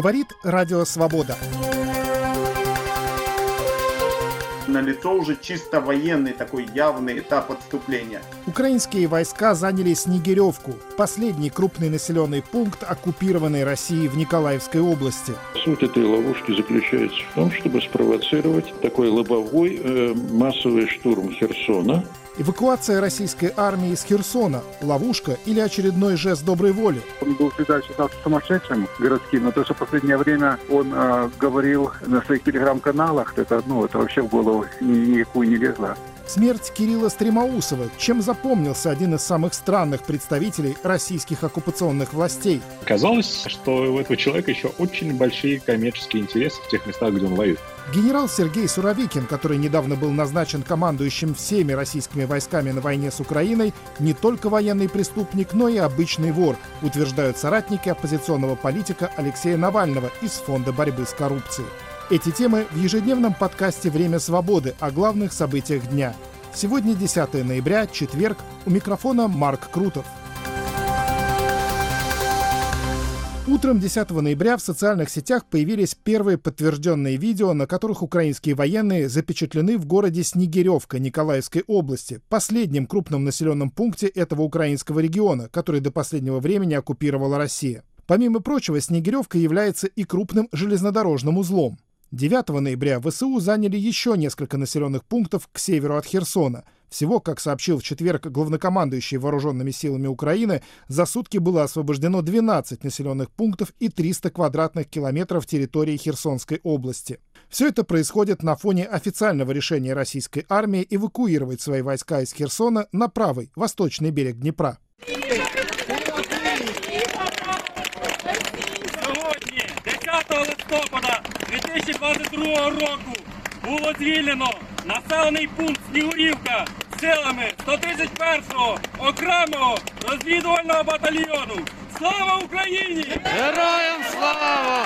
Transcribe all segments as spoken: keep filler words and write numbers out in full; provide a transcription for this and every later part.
Говорит Радио Свобода. Налицо уже чисто военный такой явный этап отступления. Украинские войска заняли Снегиревку, последний крупный населенный пункт оккупированной России в Николаевской области. Суть этой ловушки заключается в том, чтобы спровоцировать такой лобовой э, массовый штурм Херсона. Эвакуация российской армии из Херсона – ловушка или очередной жест доброй воли? Он был всегда считался сумасшедшим городским, но то, что в последнее время он э, говорил на своих телеграм-каналах, это, ну, это вообще в голову ни, никакую не лезло. Смерть Кирилла Стремоусова. Чем запомнился один из самых странных представителей российских оккупационных властей? Казалось, что у этого человека еще очень большие коммерческие интересы в тех местах, где он воюет. Генерал Сергей Суровикин, который недавно был назначен командующим всеми российскими войсками на войне с Украиной, не только военный преступник, но и обычный вор, утверждают соратники оппозиционного политика Алексея Навального из Фонда борьбы с коррупцией. Эти темы в ежедневном подкасте «Время свободы» о главных событиях дня. Сегодня десятое ноября, четверг. У микрофона Марк Крутов. Утром десятого ноября в социальных сетях появились первые подтвержденные видео, на которых украинские военные запечатлены в городе Снегиревка Николаевской области, последнем крупном населенном пункте этого украинского региона, который до последнего времени оккупировала Россия. Помимо прочего, Снегиревка является и крупным железнодорожным узлом. девятого ноября ВСУ заняли еще несколько населенных пунктов к северу от Херсона. Всего, как сообщил в четверг главнокомандующий вооруженными силами Украины, за сутки было освобождено двенадцать населенных пунктов и триста квадратных километров территории Херсонской области. Все это происходит на фоне официального решения российской армии эвакуировать свои войска из Херсона на правый, восточный берег Днепра. Сьогодні, десятого листопада дві тисячі двадцять другого року, було звільнено населений пункт Снігурівка силами сто тридцять першого окремого розвідувального батальйону. Слава Україні! Героям слава!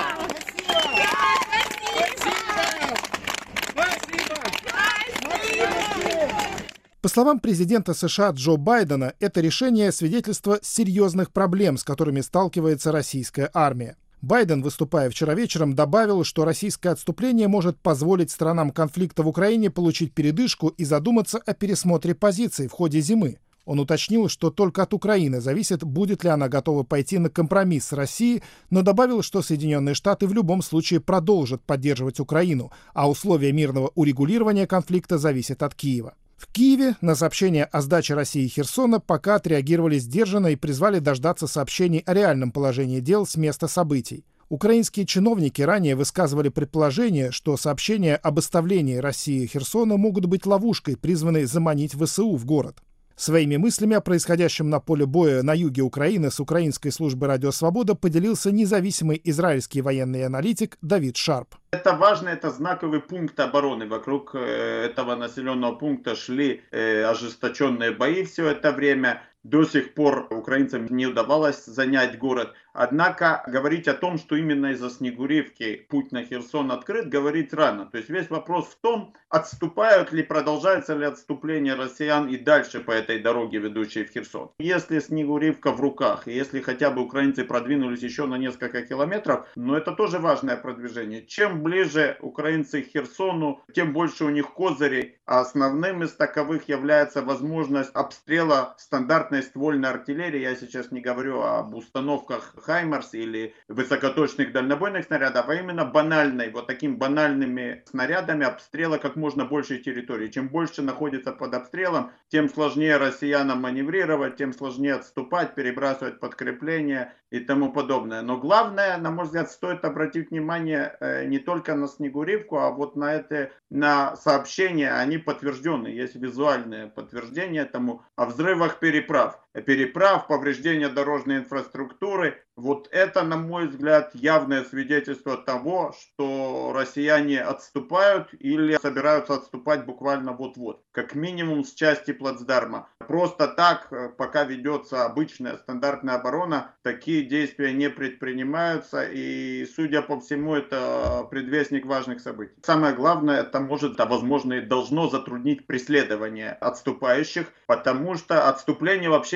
По словам президента США Джо Байдена, это решение — свидетельство серьезных проблем, с которыми сталкивается российская армия. Байден, выступая вчера вечером, добавил, что российское отступление может позволить сторонам конфликта в Украине получить передышку и задуматься о пересмотре позиций в ходе зимы. Он уточнил, что только от Украины зависит, будет ли она готова пойти на компромисс с Россией, но добавил, что Соединенные Штаты в любом случае продолжат поддерживать Украину, а условия мирного урегулирования конфликта зависят от Киева. В Киеве на сообщение о сдаче России Херсона пока отреагировали сдержанно и призвали дождаться сообщений о реальном положении дел с места событий. Украинские чиновники ранее высказывали предположение, что сообщения об оставлении России Херсона могут быть ловушкой, призванной заманить ВСУ в город. Своими мыслями о происходящем на поле боя на юге Украины с украинской службой «Радио Свобода» поделился независимый израильский военный аналитик Давид Шарп. Это важно, это знаковый пункт обороны. Вокруг этого населенного пункта шли ожесточенные бои все это время. До сих пор украинцам не удавалось занять город. Однако говорить о том, что именно из-за Снегуревки путь на Херсон открыт, говорить рано. То есть весь вопрос в том, отступают ли, продолжается ли отступление россиян и дальше по этой дороге, ведущей в Херсон. Если Снегуревка в руках, и если хотя бы украинцы продвинулись еще на несколько километров, но это тоже важное продвижение. Чем ближе украинцы к Херсону, тем больше у них козырей. А основным из таковых является возможность обстрела стандартной ствольной артиллерии. Я сейчас не говорю об установках Хаймарс или высокоточных дальнобойных снарядов, а именно банальной, вот такими банальными снарядами обстрела как можно большей территории. Чем больше находится под обстрелом, тем сложнее россиянам маневрировать, тем сложнее отступать, перебрасывать подкрепления и тому подобное. Но главное, на мой взгляд, стоит обратить внимание э, не только на Снегуревку, а вот на это, на сообщения, они подтверждены, есть визуальные подтверждения этому, о взрывах переправ. Переправ, повреждения дорожной инфраструктуры. Вот это, на мой взгляд, явное свидетельство того, что россияне отступают или собираются отступать буквально вот-вот. Как минимум с части плацдарма. Просто так, пока ведется обычная стандартная оборона, такие действия не предпринимаются. И, судя по всему, это предвестник важных событий. Самое главное, это может, а возможно и должно затруднить преследование отступающих, потому что отступление вообще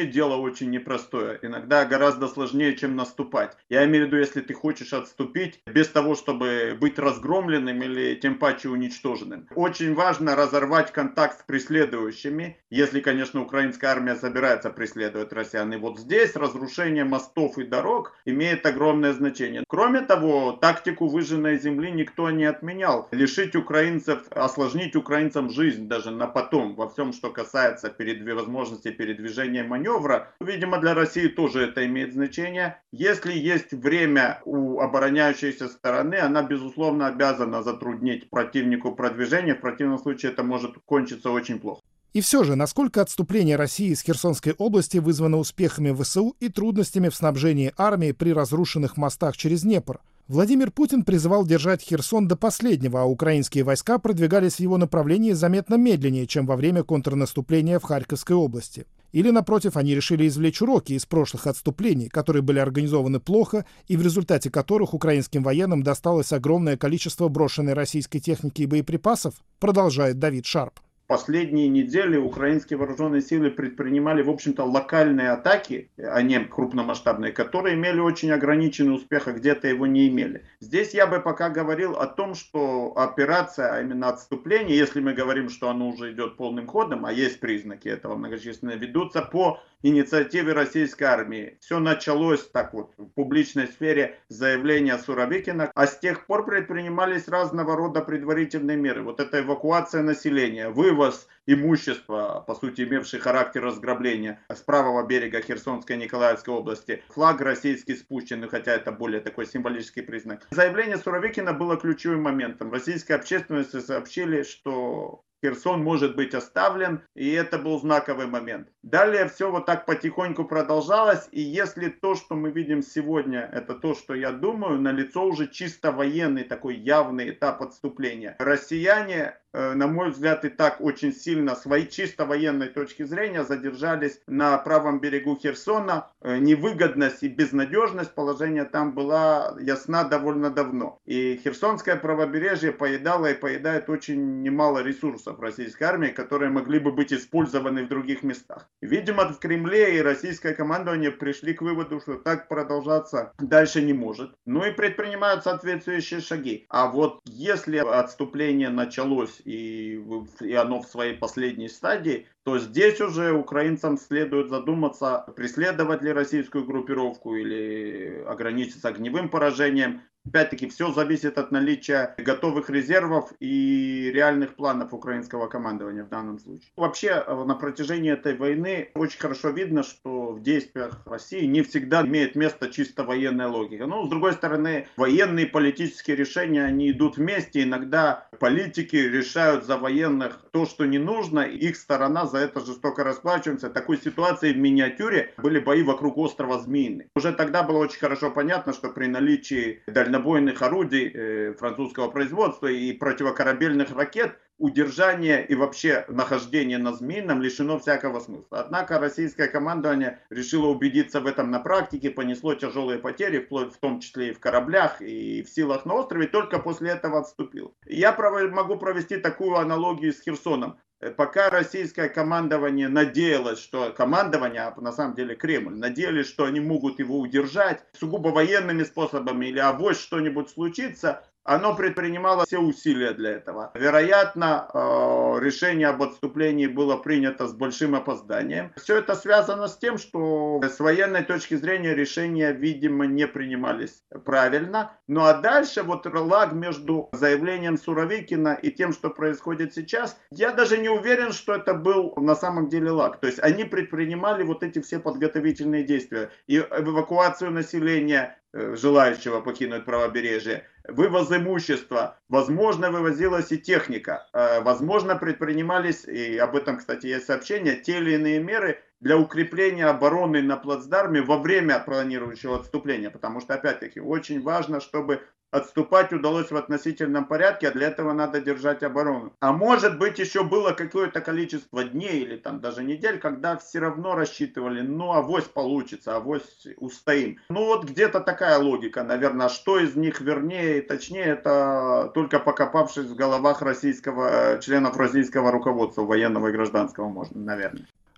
дело очень непростое. Иногда гораздо сложнее, чем наступать. Я имею в виду, если ты хочешь отступить без того, чтобы быть разгромленным или тем паче уничтоженным. Очень важно разорвать контакт с преследующими, если, конечно, украинская армия собирается преследовать россиян. И вот здесь разрушение мостов и дорог имеет огромное значение. Кроме того, тактику выжженной земли никто не отменял. Лишить украинцев, осложнить украинцам жизнь даже на потом, во всем, что касается передв... возможности передвижения маневра, видимо, для России тоже это имеет значение. Если есть время у обороняющейся стороны, она, безусловно, обязана затруднить противнику продвижение. В противном случае это может кончиться очень плохо. И все же, насколько отступление России из Херсонской области вызвано успехами ВСУ и трудностями в снабжении армии при разрушенных мостах через Днепр? Владимир Путин призывал держать Херсон до последнего, а украинские войска продвигались в его направлении заметно медленнее, чем во время контрнаступления в Харьковской области. Или, напротив, они решили извлечь уроки из прошлых отступлений, которые были организованы плохо и в результате которых украинским военным досталось огромное количество брошенной российской техники и боеприпасов, продолжает Давид Шарп. Последние недели украинские вооруженные силы предпринимали, в общем-то, локальные атаки, а не крупномасштабные, которые имели очень ограниченный успех, а где-то его не имели. Здесь я бы пока говорил о том, что операция, а именно отступление, если мы говорим, что оно уже идет полным ходом, а есть признаки этого многочисленные, ведутся по инициативе российской армии. Все началось так вот в публичной сфере заявления Суровикина, а с тех пор предпринимались разного рода предварительные меры. Вот эта эвакуация населения, вывоз имущества, по сути имевший характер разграбления с правого берега Херсонской и Николаевской области, флаг российский спущен, хотя это более такой символический признак. Заявление Суровикина было ключевым моментом. Российская общественность сообщили, что Херсон может быть оставлен, и это был знаковый момент. Далее все вот так потихоньку продолжалось, и если то, что мы видим сегодня, это то, что я думаю, налицо уже чисто военный такой явный этап отступления. Россияне, на мой взгляд, и так очень сильно с чисто военной точки зрения задержались на правом берегу Херсона. Невыгодность и безнадежность положения там была ясна довольно давно. И Херсонское правобережье поедало и поедает очень немало ресурсов российской армии, которые могли бы быть использованы в других местах. Видимо, в Кремле и российское командование пришли к выводу, что так продолжаться дальше не может. Ну и предпринимают соответствующие шаги. А вот если отступление началось и, и оно в своей последней стадии, то здесь уже украинцам следует задуматься, преследовать ли российскую группировку или ограничиться огневым поражением. Опять-таки, все зависит от наличия готовых резервов и реальных планов украинского командования в данном случае. Вообще, на протяжении этой войны очень хорошо видно, что в действиях России не всегда имеет место чисто военная логика. Но, с другой стороны, военные и политические решения, они идут вместе. Иногда политики решают за военных то, что не нужно, и их сторона за это жестоко расплачивается. В такой ситуации в миниатюре были бои вокруг острова Змеиный. Уже тогда было очень хорошо понятно, что при наличии дальнобойных орудий э, французского производства и противокорабельных ракет удержание и вообще нахождение на Змеином лишено всякого смысла. Однако российское командование решило убедиться в этом на практике, понесло тяжелые потери, вплоть в том числе и в кораблях, и в силах на острове, только после этого отступил. Я могу провести такую аналогию с Херсоном. Пока российское командование надеялось, что командование, а на самом деле Кремль, надеялись, что они могут его удержать сугубо военными способами или авось что-нибудь случится, оно предпринимало все усилия для этого. Вероятно, решение об отступлении было принято с большим опозданием. Все это связано с тем, что с военной точки зрения решения, видимо, не принимались правильно. Ну а дальше вот лаг между заявлением Суровикина и тем, что происходит сейчас, я даже не уверен, что это был на самом деле лаг. То есть они предпринимали вот эти все подготовительные действия. И эвакуацию населения, желающего покинуть правобережье, вывоз имущества, возможно, вывозилась и техника, возможно, предпринимались, и об этом, кстати, есть сообщения, те или иные меры для укрепления обороны на плацдарме во время планирующего отступления, потому что, опять-таки, очень важно, чтобы отступать удалось в относительном порядке, а для этого надо держать оборону. А может быть, еще было какое-то количество дней или там даже недель, когда все равно рассчитывали, ну авось получится, авось устоим. Ну вот где-то такая логика, наверное. Что из них вернее и точнее, это только покопавшись в головах российского, членов российского руководства, военного и гражданского, можно, наверное.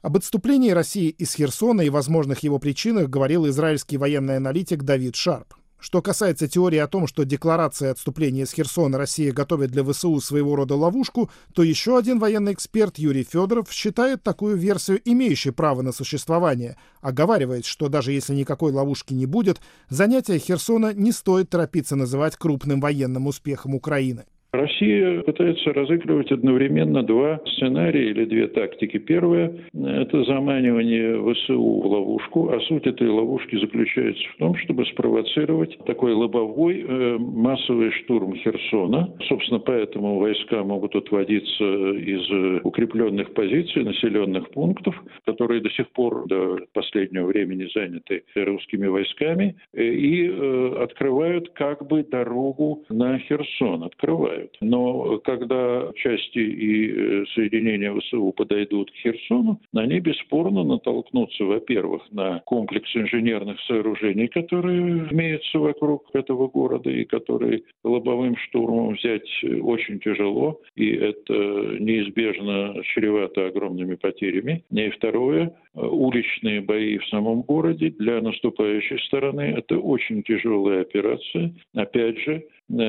Об отступлении России из Херсона и возможных его причинах говорил израильский военный аналитик Давид Шарп. Что касается теории о том, что декларация отступления из Херсона Россия готовит для ВСУ своего рода ловушку, то еще один военный эксперт Юрий Федоров считает такую версию имеющей право на существование, оговаривает, что даже если никакой ловушки не будет, занятие Херсона не стоит торопиться называть крупным военным успехом Украины. Россия пытается разыгрывать одновременно два сценария или две тактики. Первое – это заманивание ВСУ в ловушку, а суть этой ловушки заключается в том, чтобы спровоцировать такой лобовой э, массовый штурм Херсона. Собственно, поэтому войска могут отводиться из укрепленных позиций, населенных пунктов, которые до сих пор, до последнего времени заняты русскими войсками, и э, открывают как бы дорогу на Херсон. Открывают. Но когда части и соединения ВСУ подойдут к Херсону, они бесспорно натолкнутся, во-первых, на комплекс инженерных сооружений, которые имеются вокруг этого города и которые лобовым штурмом взять очень тяжело, и это неизбежно чревато огромными потерями. И второе, уличные бои в самом городе для наступающей стороны – это очень тяжелая операция. Опять же,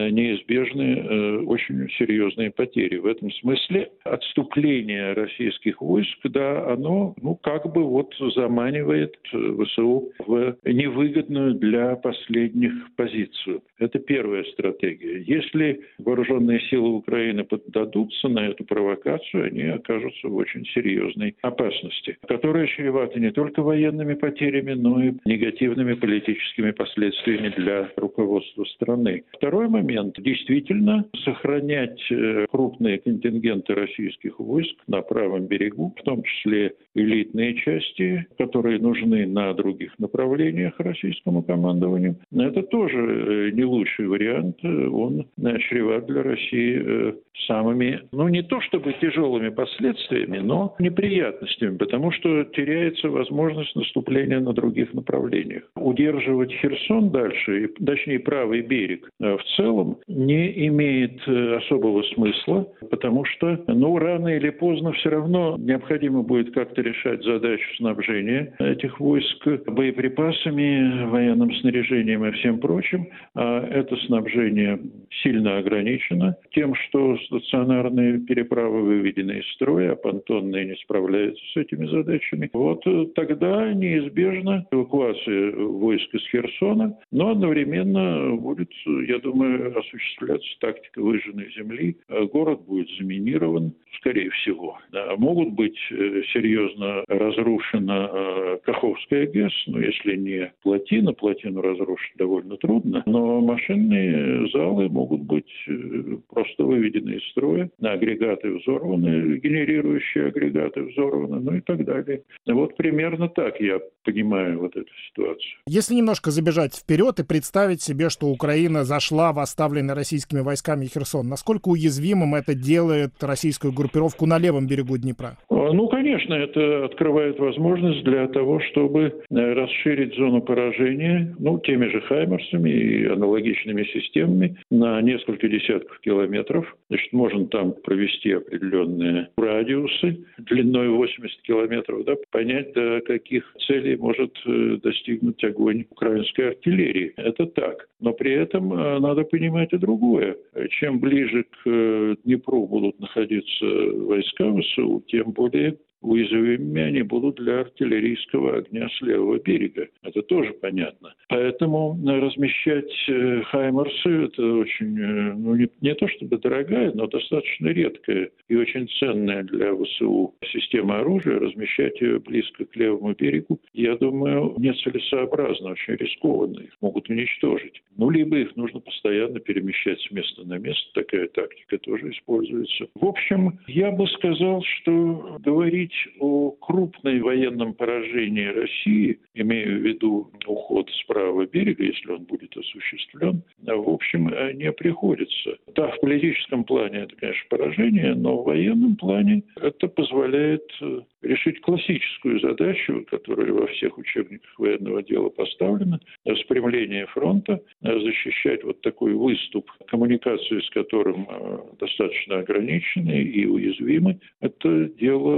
неизбежны очень серьезные потери. В этом смысле отступление российских войск, да, оно, ну, как бы вот заманивает ВСУ в невыгодную для последних позицию. Это первая стратегия. Если вооруженные силы Украины поддадутся на эту провокацию, они окажутся в очень серьезной опасности, которая чревата не только военными потерями, но и негативными политическими последствиями для руководства страны. Второй момент. Действительно, сохранять крупные контингенты российских войск на правом берегу, в том числе элитные части, которые нужны на других направлениях российскому командованию, это тоже не лучший вариант. Он чреват для России самыми, ну не то чтобы тяжелыми последствиями, но неприятностями, потому что теряется возможность наступления на других направлениях. Удерживать Херсон дальше, точнее правый берег, в целом не имеет особого смысла, потому что, ну, рано или поздно все равно необходимо будет как-то решать задачу снабжения этих войск боеприпасами, военным снаряжением и всем прочим. А это снабжение сильно ограничено тем, что стационарные переправы выведены из строя, а понтонные не справляются с этими задачами. Вот тогда неизбежна эвакуация войск из Херсона, но одновременно будет, я думаю, осуществляться тактика выжженной земли. Город будет заминирован, скорее всего. Да, могут быть серьезно разрушена Каховская ГЭС, но если не плотина, плотину разрушить довольно трудно, но машинные залы могут быть просто выведены из строя, агрегаты взорваны, генерирующие агрегаты взорваны, ну и так далее. Вот примерно так я понимаю вот эту ситуацию. Если немножко забежать вперед и представить себе, что Украина зашла в оставленный российскими войсками Херсон, насколько уязвимым это делает российскую группировку на левом берегу Днепра? Ну, конечно, это открывает возможность для того, чтобы расширить зону поражения, ну, теми же «Хаймерсами» и аналогичными системами на несколько десятков километров. Значит, можно там провести определенные радиусы длиной восемьдесят километров, да, понять, до каких целей может достигнуть огонь украинской артиллерии. Это так. Но при этом надо понимать и другое. Чем ближе к Днепру будут находиться войска ВСУ, тем более уязвимыми они будут для артиллерийского огня с левого берега. Это тоже понятно. Поэтому размещать «Хаймерсы» — это очень, ну, не, не то чтобы дорогая, но достаточно редкая и очень ценная для ВСУ система оружия. Размещать ее близко к левому берегу, я думаю, нецелесообразно, очень рискованно. Их могут уничтожить. Ну, либо их нужно постоянно перемещать с места на место. Такая тактика тоже используется. В общем, я бы сказал, что говорить о крупном военном поражении России, имею в виду уход с правого берега, если он будет осуществлен, в общем, не приходится. Да, в политическом плане это, конечно, поражение, но в военном плане это позволяет решить классическую задачу, которая во всех учебниках военного дела поставлена, спрямление фронта, защищать вот такой выступ, коммуникации с которым достаточно ограничены и уязвимы. Это дело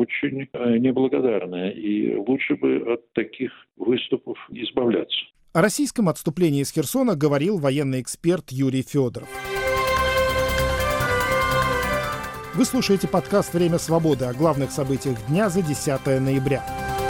очень неблагодарная. И лучше бы от таких выступов избавляться. О российском отступлении из Херсона говорил военный эксперт Юрий Федоров. Вы слушаете подкаст «Время свободы» о главных событиях дня за десятое ноября.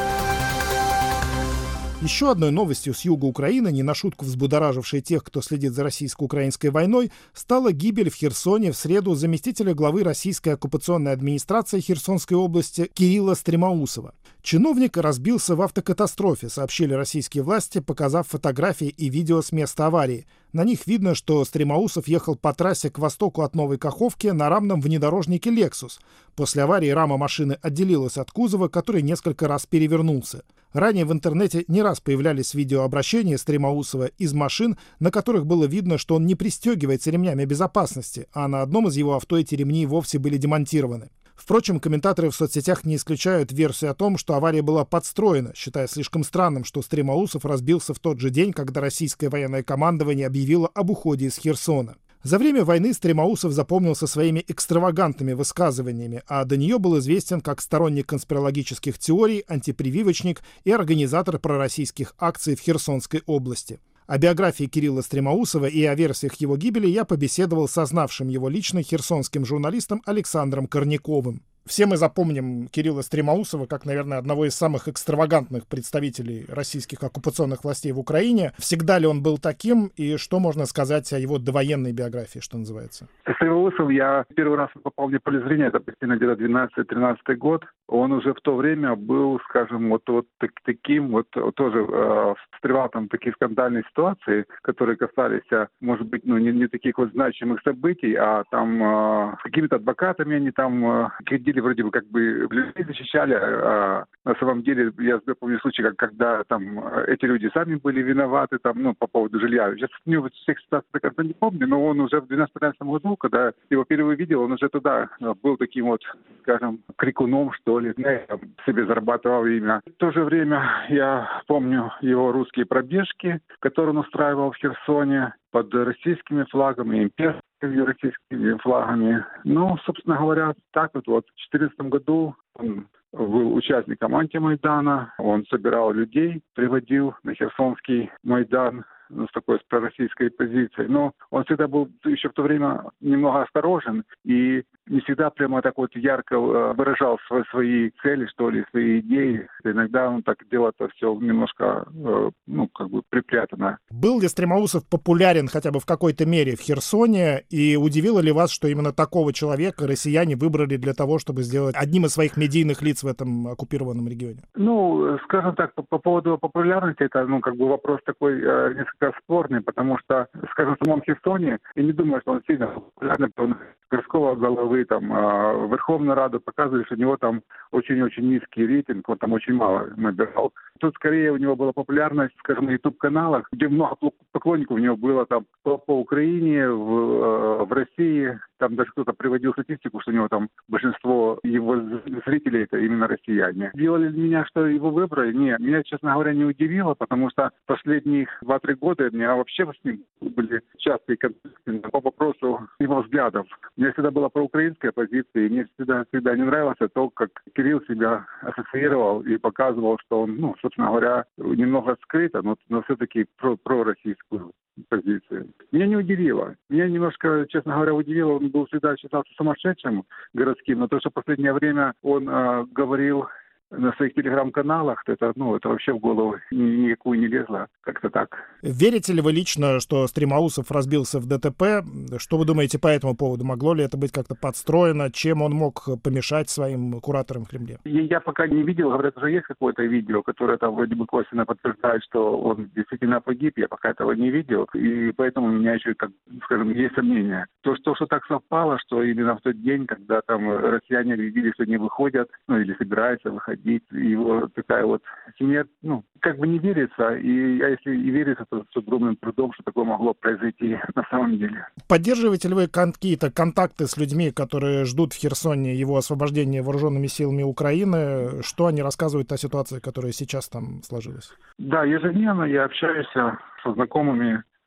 Еще одной новостью с юга Украины, не на шутку взбудоражившей тех, кто следит за российско-украинской войной, стала гибель в Херсоне в среду заместителя главы российской оккупационной администрации Херсонской области Кирилла Стремоусова. Чиновник разбился в автокатастрофе, сообщили российские власти, показав фотографии и видео с места аварии. На них видно, что Стремоусов ехал по трассе к востоку от Новой Каховки на рамном внедорожнике «Лексус». После аварии рама машины отделилась от кузова, который несколько раз перевернулся. Ранее в интернете не раз появлялись видеообращения Стремоусова из машин, на которых было видно, что он не пристегивается ремнями безопасности, а на одном из его авто эти ремни вовсе были демонтированы. Впрочем, комментаторы в соцсетях не исключают версию о том, что авария была подстроена, считая слишком странным, что Стремоусов разбился в тот же день, когда российское военное командование объявило об уходе из Херсона. За время войны Стремоусов запомнился своими экстравагантными высказываниями, а до нее был известен как сторонник конспирологических теорий, антипрививочник и организатор пророссийских акций в Херсонской области. О биографии Кирилла Стремоусова и о версиях его гибели я побеседовал со знавшим его лично херсонским журналистом Александром Корняковым. Все мы запомним Кирилла Стремоусова как, наверное, одного из самых экстравагантных представителей российских оккупационных властей в Украине. Всегда ли он был таким, и что можно сказать о его довоенной биографии, что называется? Стремоусов, я первый раз попал в поле зрения, это примерно где-то двенадцатый-тринадцатый год. Он уже в то время был, скажем, вот, вот так, таким, вот тоже э, встревал там такие скандальные ситуации, которые касались, может быть, ну не, не таких вот значимых событий, а там э, с какими-то адвокатами они там э, вроде бы как бы людей защищали, а на самом деле я помню случай, как, когда там эти люди сами были виноваты там, ну, по поводу жилья. Сейчас не вот всех ситуаций до конца не помню, но он уже в двенадцатом-пятнадцатом году, когда его впервые видел, он уже тогда был таким вот, скажем, крикуном, что ли, там, себе зарабатывал имя. В то же время я помню его русские пробежки, которые он устраивал в Херсоне под российскими флагами, имперскими российскими флагами. Ну, собственно говоря, так вот, вот в две тысячи четырнадцатом году он был участником антимайдана, он собирал людей, приводил на Херсонский Майдан с такой с пророссийской позицией. Но он всегда был еще в то время немного осторожен и не всегда прямо так вот ярко выражал свои, свои цели, что ли, свои идеи. Иногда он так делал это все немножко, ну, как бы припрятано. Был ли Стремоусов популярен хотя бы в какой-то мере в Херсоне? И удивило ли вас, что именно такого человека россияне выбрали для того, чтобы сделать одним из своих медийных лиц в этом оккупированном регионе? Ну, скажем так, по, по поводу популярности, это, ну, как бы вопрос такой э, несколько спорный, потому что, скажем, в самом Херсоне, я не думаю, что он сильно популярный, потому что городского головы, там, э, Верховную Раду показывали, что у него там очень-очень низкий рейтинг, он там очень мало набирал. Тут скорее у него была популярность, скажем, на ютуб-каналах, где много поклонников у него было там по, по Украине, в, в России. Там даже кто-то приводил статистику, что у него там большинство его зрителей это именно россияне. Делали ли меня, что его выбрали? Нет, меня, честно говоря, не удивило, потому что последних два-три года у меня вообще с ним были частые конфликты по вопросу его взглядов. У меня всегда была проукраинская позиция, и мне всегда, всегда не нравилось то, как Кирилл себя ассоциировал и показывал, что он, ну, собственно говоря, немного скрыто, но, но все-таки про, пророссийскую позицию. Меня не удивило. Меня немножко, честно говоря, удивило, он был всегда считался сумасшедшим городским, но то, что в последнее время он э, говорил на своих телеграм-каналах, это, ну, это вообще в голову никакую не лезло, как-то так. Верите ли вы лично, что Стремоусов разбился в ДТП? Что вы думаете по этому поводу? Могло ли это быть как-то подстроено? Чем он мог помешать своим кураторам в Кремле? Я пока не видел, говорят, уже есть какое-то видео, которое там вроде бы косвенно подтверждает, что он действительно погиб, я пока этого не видел, и поэтому у меня еще, как, скажем, есть сомнения. То, что, что так совпало, что именно в тот день, когда там россияне видели, что не выходят, ну или собираются выходить, его такая вот смерть, ну, как бы не верится, и а если и верится, то с огромным трудом, что такое могло произойти на самом деле. Поддерживаете ли вы какие-то контакты с людьми, которые ждут в Херсоне его освобождения вооруженными силами Украины? Что они рассказывают о ситуации, которая сейчас там сложилась? Да, ежедневно я общаюсь со знакомыми в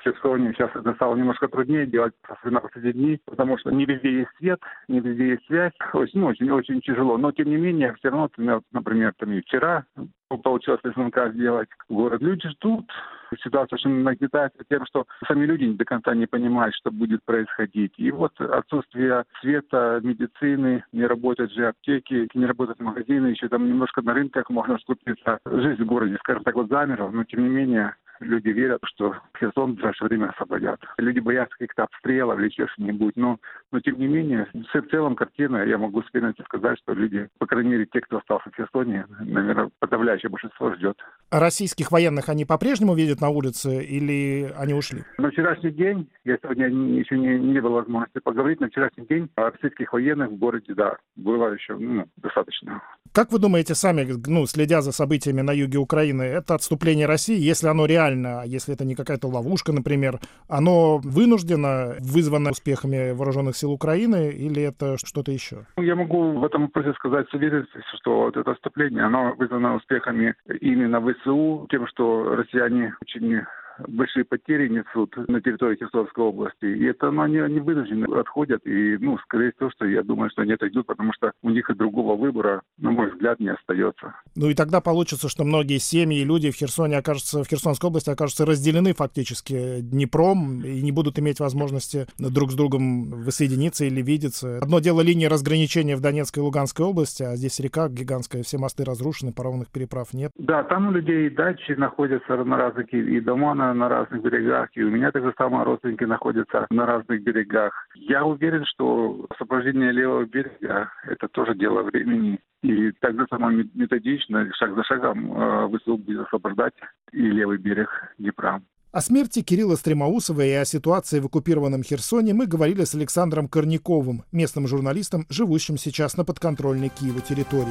Херсоне сейчас это стало немножко труднее делать, особенно в последние дни, потому что не везде есть свет, не везде есть связь. Очень, очень, очень тяжело. Но, тем не менее, все равно, например, там и вчера получилось звонка сделать в город. Люди ждут. Ситуация очень нагнетается тем, что сами люди до конца не понимают, что будет происходить. И вот отсутствие света, медицины, не работают же аптеки, не работают магазины, еще там немножко на рынках можно скупиться. Жизнь в городе, скажем так, вот замерла, но тем не менее люди верят, что Херсон в ближайшее время освободят. Люди боятся каких-то обстрелов или чего-нибудь, но, но тем не менее, в целом картина, я могу с уверенностью сказать, что люди, по крайней мере, те, кто остался в Херсоне, наверное, подавляющее большинство ждет. А российских военных они по-прежнему видят на улице или они ушли? На вчерашний день, я сегодня еще не, не было возможности поговорить, на вчерашний день российских военных в городе, да, было еще ну, достаточно. Как вы думаете сами, ну, следя за событиями на юге Украины, это отступление России, если оно реально, если это не какая-то ловушка, например, оно вынуждено, вызвано успехами вооруженных сил Украины, или это что-то еще? Я могу в этом вопросе сказать с уверенностью, что вот это отступление, оно вызвано успехами именно ВСУ, тем, что россияне очень большие потери несут на территории Херсонской области. И это ну, они, они вынуждены отходят. И, ну, скорее всего, что я думаю, что они отойдут, потому что у них и другого выбора, на мой взгляд, не остается. Ну и тогда получится, что многие семьи и люди в Херсоне окажутся, в Херсонской области окажутся разделены фактически Днепром и не будут иметь возможности друг с другом воссоединиться или видеться. Одно дело линия разграничения в Донецкой и Луганской области, а здесь река гигантская, все мосты разрушены, паромных переправ нет. Да, там у людей дачи находятся на разных, и дома на на разных берегах, и у меня так же самое родственники находятся на разных берегах. Я уверен, что освобождение левого берега – это тоже дело времени. И так же самое методично, шаг за шагом ВСУ будет освобождать и левый берег Днепра. О смерти Кирилла Стремоусова и о ситуации в оккупированном Херсоне мы говорили с Александром Корняковым, местным журналистом, живущим сейчас на подконтрольной Киеву территории.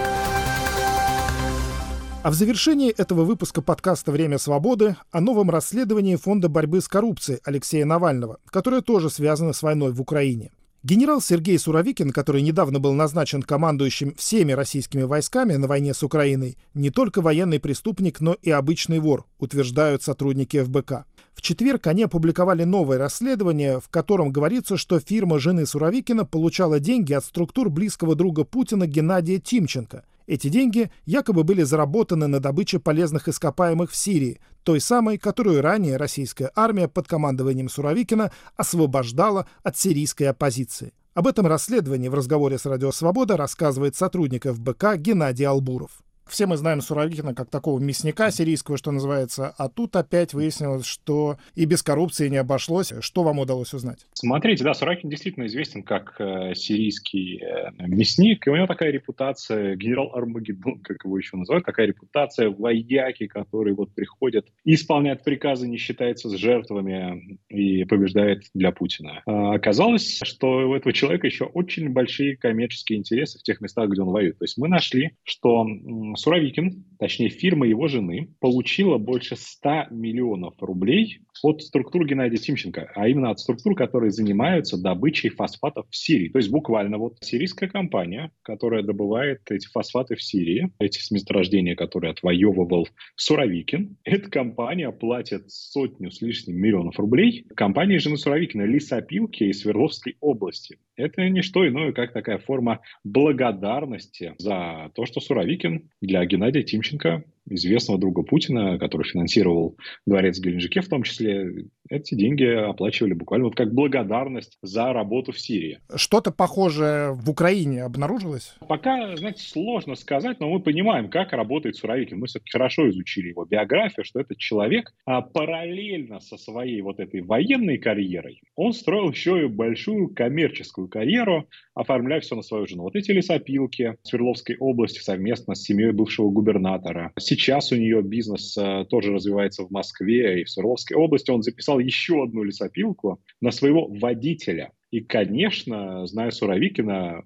А в завершении этого выпуска подкаста «Время свободы» о новом расследовании Фонда борьбы с коррупцией Алексея Навального, которое тоже связано с войной в Украине. Генерал Сергей Суровикин, который недавно был назначен командующим всеми российскими войсками на войне с Украиной, не только военный преступник, но и обычный вор, утверждают сотрудники эф бэ ка. В четверг они опубликовали новое расследование, в котором говорится, что фирма жены Суровикина получала деньги от структур близкого друга Путина Геннадия Тимченко. Эти деньги якобы были заработаны на добыче полезных ископаемых в Сирии, той самой, которую ранее российская армия под командованием Суровикина освобождала от сирийской оппозиции. Об этом расследовании в разговоре с «Радио Свобода» рассказывает сотрудник эф бэ ка Геннадий Албуров. Все мы знаем Суровикина как такого мясника сирийского, что называется, а тут опять выяснилось, что и без коррупции не обошлось. Что вам удалось узнать? Смотрите, да, Суровикин действительно известен как э, сирийский э, мясник, и у него такая репутация, генерал Армагеддон, как его еще называют, такая репутация вояки, который вот приходит и исполняет приказы, не считается с жертвами и побеждает для Путина. А оказалось, что у этого человека еще очень большие коммерческие интересы в тех местах, где он воюет. То есть мы нашли, что Суровикин, точнее фирма его жены, получила больше ста миллионов рублей от структур Геннадия Тимченко, а именно от структур, которые занимаются добычей фосфатов в Сирии. То есть буквально вот сирийская компания, которая добывает эти фосфаты в Сирии, эти месторождения, которые отвоевывал Суровикин, эта компания платит сотню с лишним миллионов рублей компании жены Суровикина, лесопилки из Свердловской области. Это не что иное, как такая форма благодарности за то, что Суровикин для Геннадия Тимченко, известного друга Путина, который финансировал дворец в Геленджике в том числе, эти деньги оплачивали буквально вот как благодарность за работу в Сирии. Что-то похожее в Украине обнаружилось? Пока, знаете, сложно сказать, но мы понимаем, как работает Суровикин. Мы все-таки хорошо изучили его биографию, что этот человек а, параллельно со своей вот этой военной карьерой, он строил еще и большую коммерческую карьеру, оформляя все на свою жену. Вот эти лесопилки в Свердловской области совместно с семьей бывшего губернатора. Сейчас у нее бизнес а, тоже развивается в Москве и в Свердловской области. Он записал еще одну лесопилку на своего водителя. И, конечно, зная Суровикина,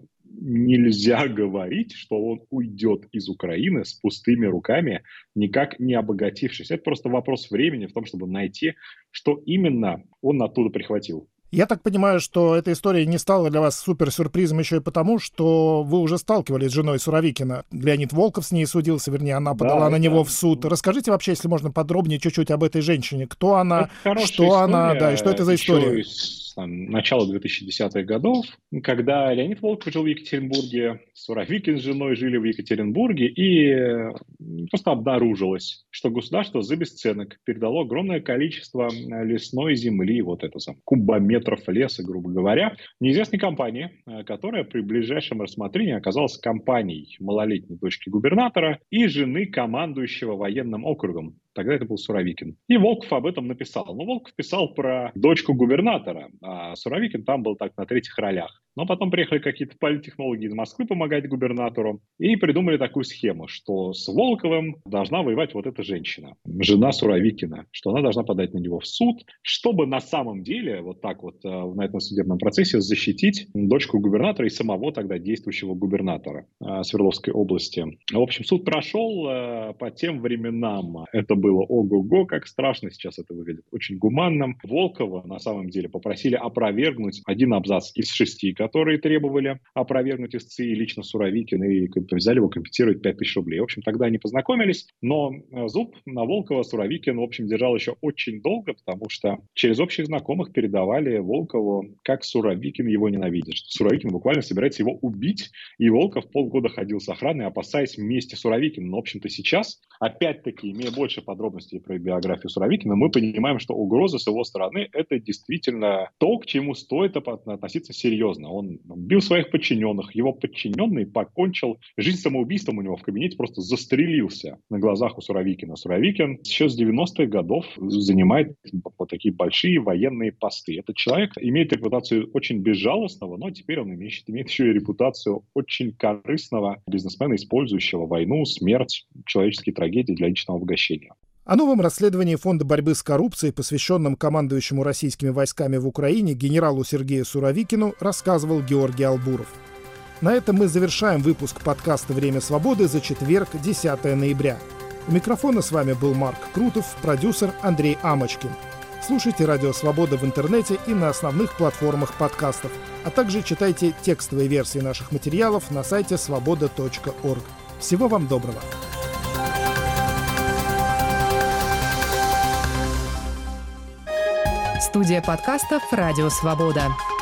нельзя говорить, что он уйдет из Украины с пустыми руками, никак не обогатившись. Это просто вопрос времени в том, чтобы найти, что именно он оттуда прихватил. Я так понимаю, что эта история не стала для вас супер-сюрпризом еще и потому, что вы уже сталкивались с женой Суровикина. Леонид Волков с ней судился, вернее, она подала да, на него да. в суд. Расскажите вообще, если можно, подробнее чуть-чуть об этой женщине. Кто она, что история, она, да, и что это за история? Из там, начала двухтысячных годов, когда Леонид Волков жил в Екатеринбурге, Суровикин с женой жили в Екатеринбурге, и просто обнаружилось, что государство за бесценок передало огромное количество лесной земли, вот это сам, кубометров леса, грубо говоря, неизвестной компании, которая при ближайшем рассмотрении оказалась компанией малолетней дочки губернатора и жены командующего военным округом. Тогда это был Суровикин. И Волков об этом написал. Но Волков писал про дочку губернатора, а Суровикин там был так на третьих ролях. Но потом приехали какие-то политтехнологи из Москвы помогать губернатору и придумали такую схему, что с Волковым должна воевать вот эта женщина, жена Суровикина, что она должна подать на него в суд, чтобы на самом деле вот так вот на этом судебном процессе защитить дочку губернатора и самого тогда действующего губернатора Свердловской области. В общем, суд прошел по тем временам. Это было ого-го, как страшно, сейчас это выглядит очень гуманным. Волкова на самом деле попросили опровергнуть один абзац из шести, которые требовали опровергнуть истцы, и лично Суровикин, и взяли его компенсировать пять тысяч рублей. В общем, тогда они познакомились, но зуб на Волкова Суровикин, в общем, держал еще очень долго, потому что через общих знакомых передавали Волкову, как Суровикин его ненавидит. Что Суровикин буквально собирается его убить, и Волков полгода ходил с охраной, опасаясь мести Суровикина. Но, в общем-то, сейчас, опять-таки, имея больше подробностей про биографию Суровикина, мы понимаем, что угроза с его стороны – это действительно то, к чему стоит относиться серьезно. Он бил своих подчиненных, его подчиненный покончил жизнь самоубийством, у него в кабинете просто застрелился на глазах у Суровикина. Суровикин еще с девяностых годов занимает вот такие большие военные посты. Этот человек имеет репутацию очень безжалостного, но теперь он имеет, имеет еще и репутацию очень корыстного бизнесмена, использующего войну, смерть, человеческие трагедии для личного обогащения. О новом расследовании Фонда борьбы с коррупцией, посвященном командующему российскими войсками в Украине генералу Сергею Суровикину, рассказывал Георгий Албуров. На этом мы завершаем выпуск подкаста «Время свободы» за четверг, десятое ноября. У микрофона с вами был Марк Крутов, продюсер Андрей Амочкин. Слушайте «Радио Свобода» в интернете и на основных платформах подкастов, а также читайте текстовые версии наших материалов на сайте свобода точка орг. Всего вам доброго! Студия подкастов «Радио Свобода».